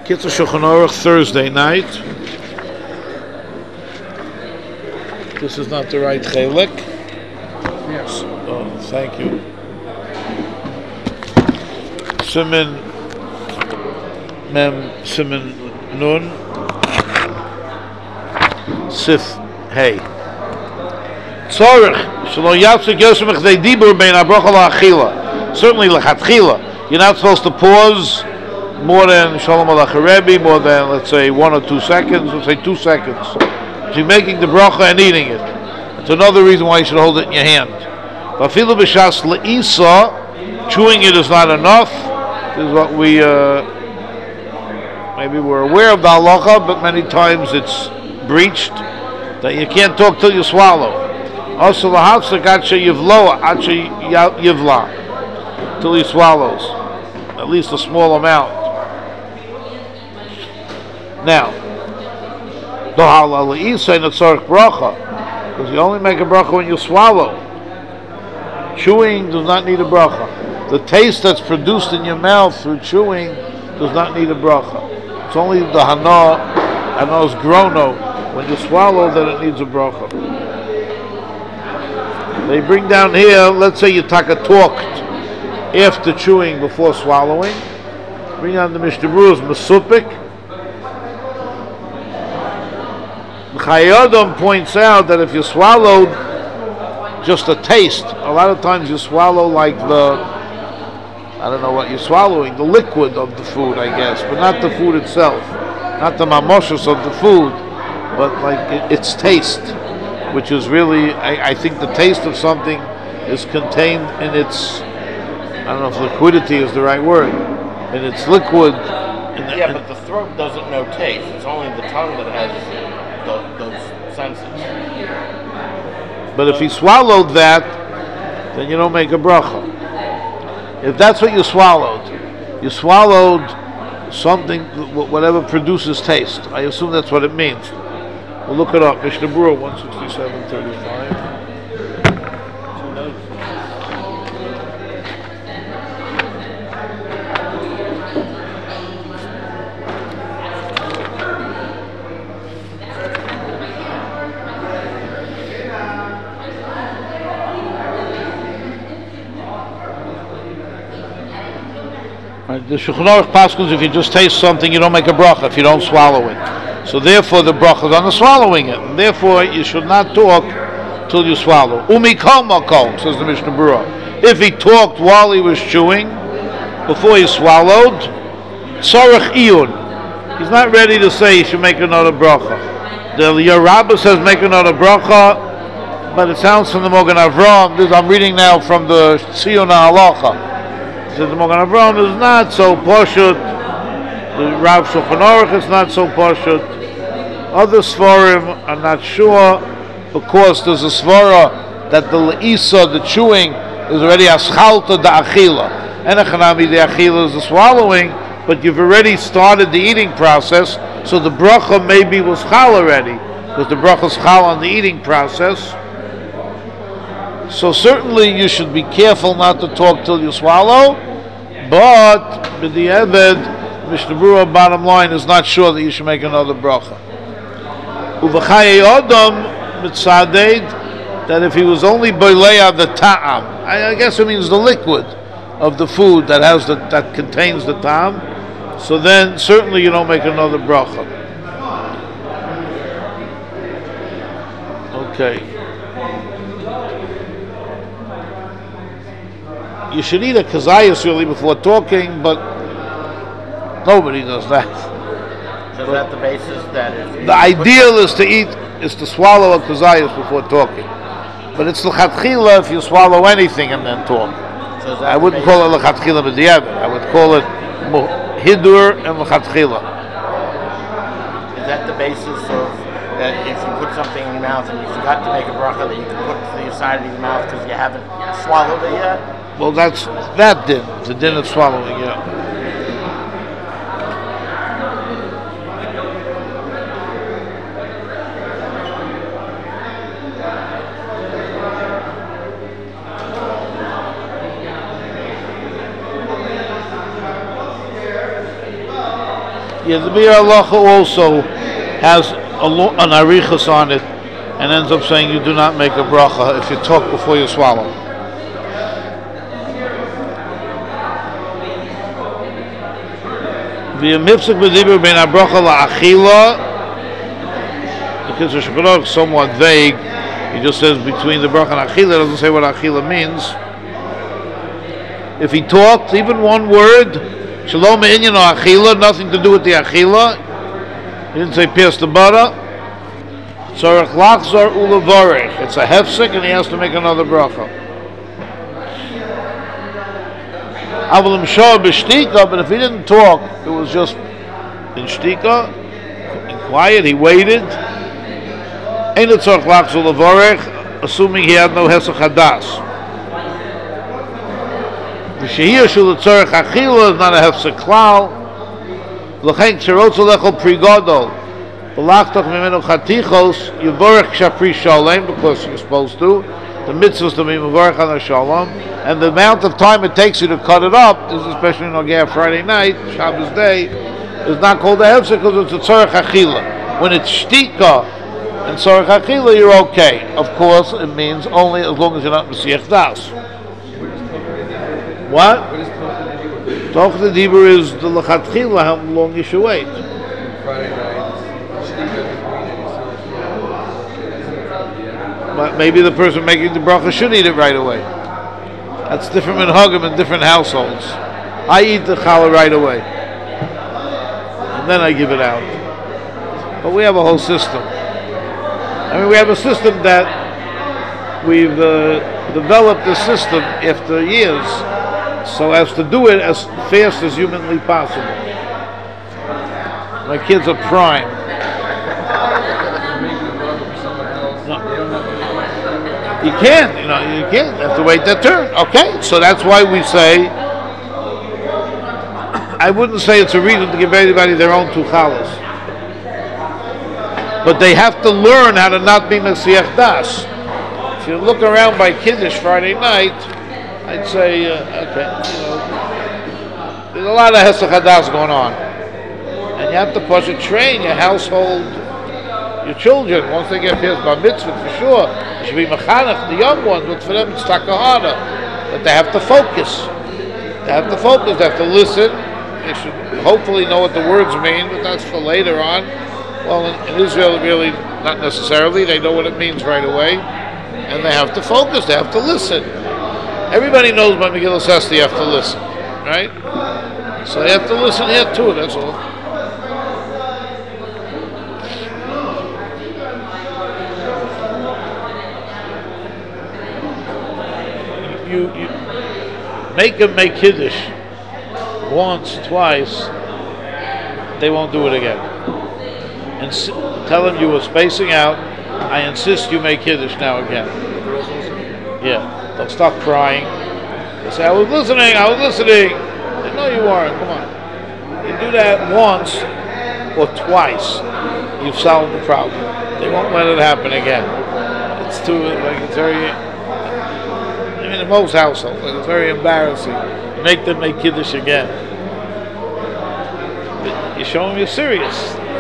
Kitzur Shulchan Aruch, Thursday night. This is not the right chelik. Yes. Oh, thank you. Siman Mem Siman Nun Sif Hey. Tzorich Shelo Yafsik Yosem Echdei Dibur Bein HaBrocha LaAchila. Certainly L'Chatchila. You're not supposed to pause more than Shalom Aleichem Rebbe, more than, let's say, 1 or 2 seconds, let's say 2 seconds. So you're making the bracha and eating it. It's another reason why you should hold it in your hand. Vafilu b'shas le'isa, chewing it is not enough. This is what we, maybe we're aware of the halacha, but many times it's breached, that you can't talk till you swallow. Also, l'hafsek adshe yivlo, adshe yivla, till he swallows, at least a small amount. Now, because you only make a bracha when you swallow. Chewing does not need a bracha. The taste that's produced in your mouth through chewing does not need a bracha. It's only the hano's grono, when you swallow, that it needs a bracha. They bring down here, let's say you talked after chewing before swallowing. Bring down the Mishnah Berurah's Mesupik. Chayadam points out that if you swallowed just a taste, a lot of times you swallow like I don't know what you're swallowing, the liquid of the food, I guess, but not the food itself, not the mamoshos of the food, but like its taste, which is really, I think the taste of something is contained in its, I don't know if liquidity is the right word, in its liquid. But the throat doesn't know taste. It's only the tongue that has those senses. But if you swallowed that, then you don't make a bracha. If that's what you swallowed something, whatever produces taste. I assume that's what it means. We'll look it up. Mishnah Berurah 167.35. The Shulchan Aruch paskins, if you just taste something, you don't make a bracha if you don't swallow it. So therefore, the bracha is on the swallowing it, and therefore you should not talk till you swallow. Umikol makom, says the Mishnah Berurah. If he talked while he was chewing, before he swallowed, tzorich iyun. He's not ready to say he should make another bracha. The Yerabah says make another bracha, but it sounds from the Mogen Avraham. I'm reading now from the Tziyun HaHalacha. The Mogen Avraham is not so poshut. The Rav Shulchan Aruch is not so poshut. Other svarim are not sure, because there's a svara that the leisa, the chewing, is already aschalta da achila. And echanami the achila is the swallowing, but you've already started the eating process, so the bracha maybe was chal already, because the bracha is chal on the eating process. So certainly you should be careful not to talk till you swallow, but b'di'eved, Mishnah Berurah, bottom line, is not sure that you should make another bracha. Uv'chaye odom mitzaded, that if he was only boileya the ta'am, I guess it means the liquid of the food that that contains the ta'am, so then certainly you don't make another bracha. Okay. You should eat a kazayas really before talking, but nobody does that. So is that the basis that if the ideal is to swallow a kazayas before talking, but it's l'chatchila if you swallow anything and then talk. So I wouldn't call it l'chatchila b'diavad. I would call it hidur and l'chatchila. Is that the basis of that if you put something in your mouth and you forgot to make a bracha, that you can put it to the side of your mouth because you haven't swallowed it yet? Well, that's that din, the din of swallowing, yeah. Yeah, the Bir Halacha also has an arichas on it, and ends up saying you do not make a bracha if you talk before you swallow. V'yamipsik b'dibur ben habracha la'achila. Because the Shulchan Aruch is somewhat vague. He just says between the bracha and achila. Doesn't say what achila means. If he talked even one word, shalom inyan or achila, nothing to do with the achila. He didn't say pierce the butter. Tzorech lachzor ulevarech. It's a hefsek, and he has to make another bracha. Avalim shor b'shtika, but if he didn't talk, it was just in shtika, in quiet. He waited. Ain't it tzorech lachzor ulevarech, assuming he had no hesach hadas. V'shehir shul tzorech achila is not a hefsek klal. L'chein k'sherotz lechol prigodol. Because you're supposed to. The mitzvah is to be mevarech on the shalom, and the amount of time it takes you to cut it up, this is especially on Friday night, Shabbos day, is not called a hefsek because it's a tzorech achila. When it's shtika and tzorech achila, you're okay. Of course, it means only as long as you're not mesiach das. What? Toch the dibur is the lechatchila, how long you should wait. Friday night. But maybe the person making the bracha should eat it right away. That's different in Hagam in different households. I eat the challah right away, and then I give it out. But we have a whole system. I mean, we have a system that we've developed a system after years, so as to do it as fast as humanly possible. My kids are prime. You can't, you can't. You have to wait their turn. Okay, so that's why we say, I wouldn't say it's a reason to give anybody their own two challahs. But they have to learn how to not be mesiach das. If you look around by Kiddush Friday night, I'd say, okay, there's a lot of hesach hadas going on. And you have to push and train your household, your children, once they get past bar mitzvah, for sure. You should be mechanech, the young ones, but for them it's takahana. But they have to focus. They have to focus, they have to listen. They should hopefully know what the words mean, but that's for later on. Well, in Israel, really, not necessarily. They know what it means right away. And they have to focus, they have to listen. Everybody knows by Megillah Esther you have to listen, right? So they have to listen here too, that's all. You make them make Kiddush once, twice, they won't do it again. And tell them you were spacing out. I insist you make Kiddush now again. Yeah, they'll start crying. They say, I was listening. They, no, you weren't. Come on. You do that once or twice, you've solved the problem. They won't let it happen again. It's very. In most households, it's very embarrassing. Make them make Kiddush again. But you show them you're serious.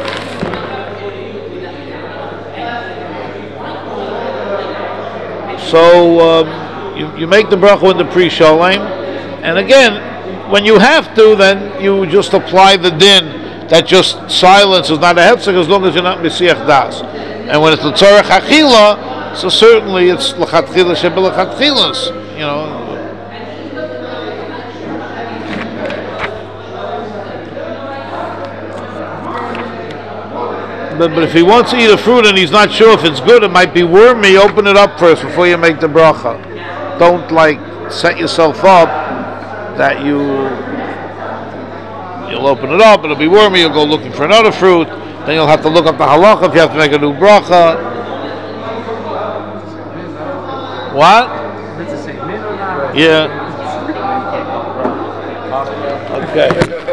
So you make the bracha in the pre-shalom, and again, when you have to, then you just apply the din that just silence is not a hefsek as long as you're not mesiach das. And when it's the tzorech achila, so certainly it's l'chatchila shebel l'chatchilas, But if he wants to eat a fruit and he's not sure if it's good, it might be wormy, open it up first before you make the bracha. Don't set yourself up that you'll open it up, it'll be wormy, you'll go looking for another fruit, then you'll have to look up the halacha if you have to make a new bracha. What? Yeah. Okay.